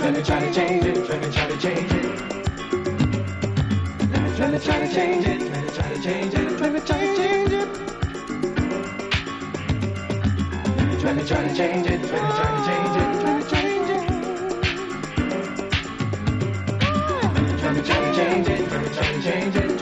Let me try to change it. Let me try to change it. Let me try to change it. Let me try to change it. Let me try to change it. Let me try to change it. Let me try to change it. Let me change it. Let me try to change it. Let me try to change it.